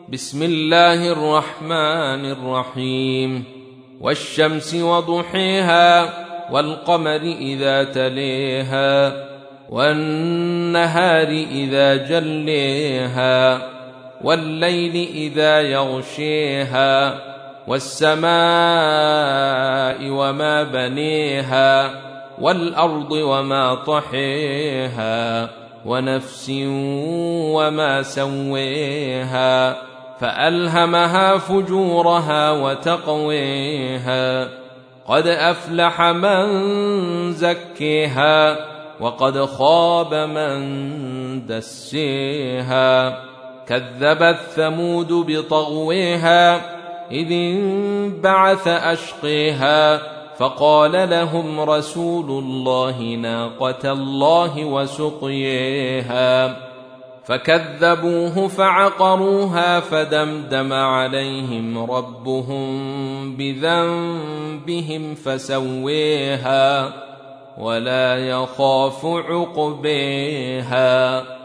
بسم الله الرحمن الرحيم. والشمس وضحيها والقمر إذا تليها والنهار إذا جليها والليل إذا يغشيها والسماء وما بنيها والأرض وما طحيها ونفس وما سويها فألهمها فجورها وتقويها قد أفلح من زكيها وقد خاب من دسيها كذبت ثمود بطغويها إذ انبعث أشقيها فقال لهم رسول الله ناقة الله وسقيها فكذبوه فعقروها فدمدم عليهم ربهم بذنبهم فسويها ولا يخاف عقبيها.